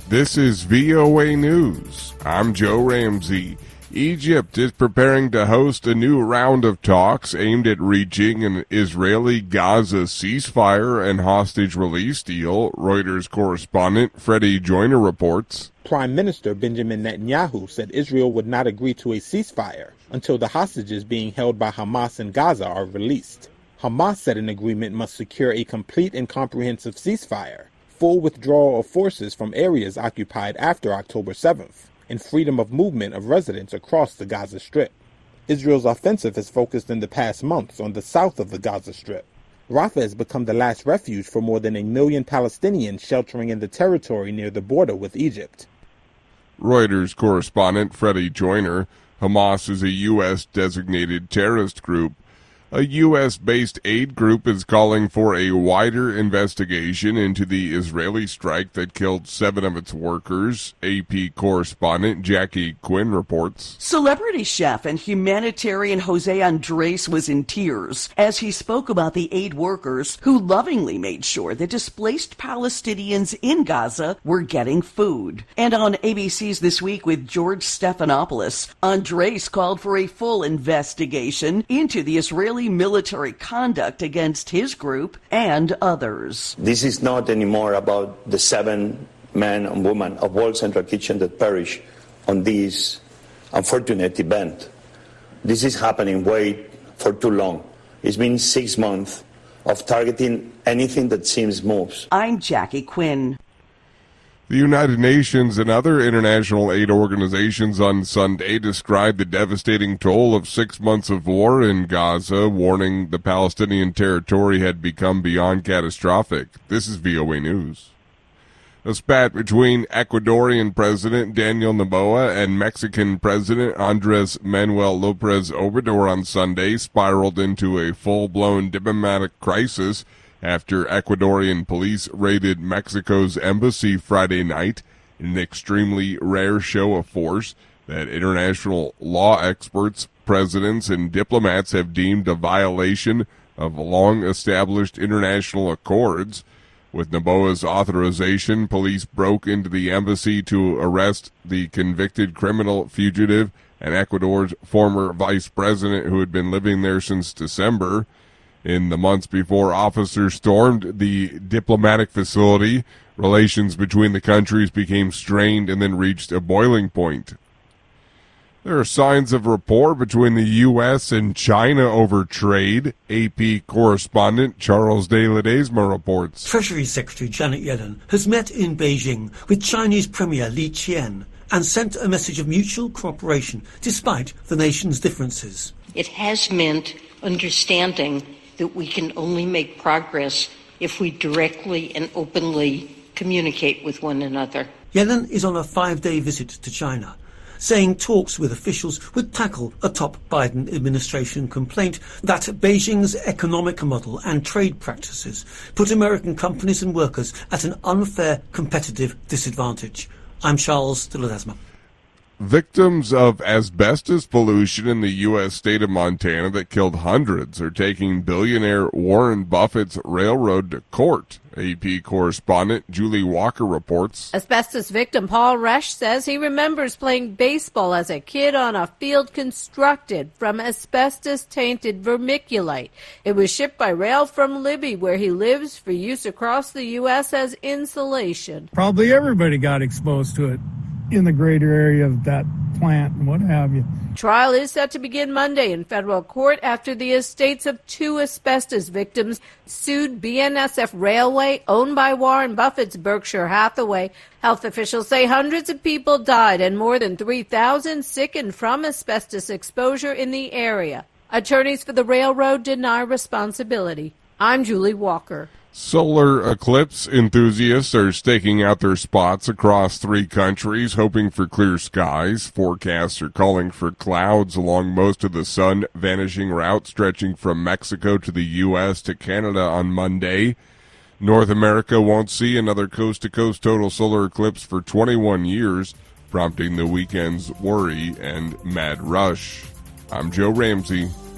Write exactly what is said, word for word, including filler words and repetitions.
This is V O A News. I'm Joe Ramsey. Egypt is preparing to host a new round of talks aimed at reaching an Israeli-Gaza ceasefire and hostage release deal, Reuters correspondent Freddie Joyner reports. Prime Minister Benjamin Netanyahu said Israel would not agree to a ceasefire until the hostages being held by Hamas in Gaza are released. Hamas said an agreement must secure a complete and comprehensive ceasefire, full withdrawal of forces from areas occupied after October seventh, and freedom of movement of residents across the Gaza Strip. Israel's offensive has focused in the past months on the south of the Gaza Strip. Rafah has become the last refuge for more than a million Palestinians sheltering in the territory near the border with Egypt. Reuters correspondent Freddie Joyner. Hamas is a U S designated terrorist group. A U S-based aid group is calling for a wider investigation into the Israeli strike that killed seven of its workers. A P correspondent Jackie Quinn reports. Celebrity chef and humanitarian Jose Andres was in tears as he spoke about the aid workers who lovingly made sure that displaced Palestinians in Gaza were getting food. And on A B C's This Week with George Stephanopoulos, Andres called for a full investigation into the Israeli military conduct against his group and others. This is not anymore about the seven men and women of World Central Kitchen that perished on this unfortunate event. This is happening way for too long. It's been six months of targeting anything that seems moves. I'm Jackie Quinn. The United Nations and other international aid organizations on Sunday described the devastating toll of six months of war in Gaza, warning the Palestinian territory had become beyond catastrophic. This is V O A News. A spat between Ecuadorian President Daniel Noboa and Mexican President Andres Manuel Lopez Obrador on Sunday spiraled into a full-blown diplomatic crisis after Ecuadorian police raided Mexico's embassy Friday night in an extremely rare show of force that international law experts, presidents, and diplomats have deemed a violation of long-established international accords. With Noboa's authorization, police broke into the embassy to arrest the convicted criminal fugitive and Ecuador's former vice president who had been living there since December. In the months before officers stormed the diplomatic facility, relations between the countries became strained and then reached a boiling point. There are signs of rapport between the U S and China over trade, A P correspondent Charles de Ledesma reports. Treasury Secretary Janet Yellen has met in Beijing with Chinese Premier Li Qian and sent a message of mutual cooperation despite the nation's differences. It has meant understanding that we can only make progress if we directly and openly communicate with one another. Yellen is on a five-day visit to China, saying talks with officials would tackle a top Biden administration complaint that Beijing's economic model and trade practices put American companies and workers at an unfair competitive disadvantage. I'm Charles de Ledesma. Victims of asbestos pollution in the U S state of Montana that killed hundreds are taking billionaire Warren Buffett's railroad to court. A P correspondent Julie Walker reports. Asbestos victim Paul Resch says he remembers playing baseball as a kid on a field constructed from asbestos-tainted vermiculite. It was shipped by rail from Libby, where he lives, for use across the U S as insulation. Probably everybody got exposed to it in the greater area of that plant and what have you. Trial is set to begin Monday in federal court after the estates of two asbestos victims sued B N S F Railway, owned by Warren Buffett's Berkshire Hathaway. Health officials say hundreds of people died and more than three thousand sickened from asbestos exposure in the area. Attorneys for the railroad deny responsibility. I'm Julie Walker. Solar eclipse enthusiasts are staking out their spots across three countries, hoping for clear skies. Forecasts are calling for clouds along most of the sun-vanishing route stretching from Mexico to the U S to Canada on Monday. North America won't see another coast-to-coast total solar eclipse for twenty-one years, prompting the weekend's worry and mad rush. I'm Joe Ramsey.